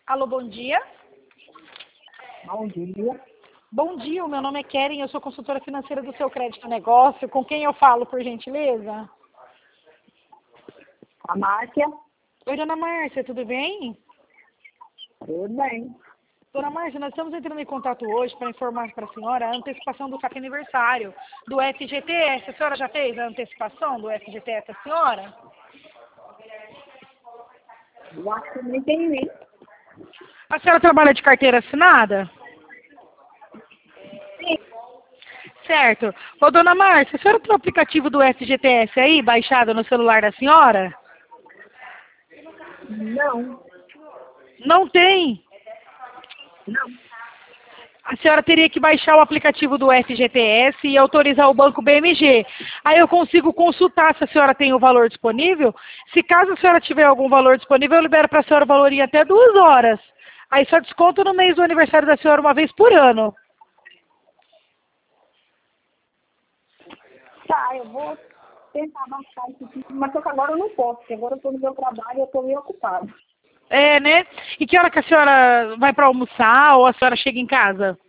Alô, bom dia. Bom dia. Bom dia, o meu nome é Keren, eu sou consultora financeira do Seu Crédito Negócio. Com quem eu falo, por gentileza? A Márcia, Oi, dona Márcia, tudo bem? tudo bem. Dona Márcia, nós estamos entrando em contato hoje para informar para a senhora a antecipação do saque aniversário do FGTS. A senhora já fez a antecipação do FGTS, a senhora? Eu acho que não entendi. A senhora trabalha de carteira assinada? Sim. Certo. Ô, dona Márcia, a senhora tem o aplicativo do FGTS aí, baixado no celular da senhora? Não, Não tem. não. A senhora teria que baixar o aplicativo do FGTS e autorizar o Banco BMG. Aí eu consigo consultar se a senhora tem o valor disponível. Se caso a senhora tiver algum valor disponível, eu libero para a senhora o valor em até 2 horas. Aí só desconto no mês do aniversário da senhora uma vez por ano. Tá, eu vou tentar baixar isso aqui, mas só que agora eu não posso, porque agora eu estou no meu trabalho e eu estou meio ocupada. É, né? E que hora que a senhora vai para almoçar ou a senhora chega em casa?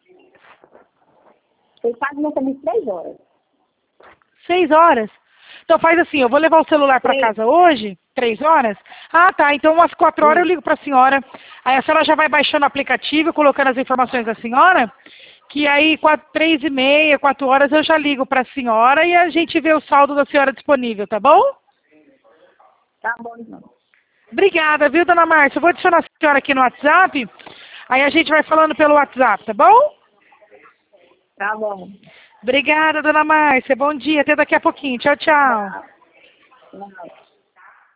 Eu faço meu serviço 3 horas. 6 horas? Então faz assim, eu vou levar o celular para 3. casa hoje, 3 horas. Ah, tá, então umas 4 horas eu ligo para a senhora. Aí a senhora já vai baixando o aplicativo, colocando as informações da senhora, que aí 3h30, 4 horas eu já ligo para a senhora e a gente vê o saldo da senhora disponível, tá bom? Tá bom, então. Obrigada, viu, dona Márcia? Eu vou adicionar a senhora aqui no WhatsApp, aí a gente vai falando pelo WhatsApp, tá bom? Tá bom. Obrigada, dona Márcia. Bom dia, até daqui a pouquinho. Tchau, tchau. Tá. Tchau.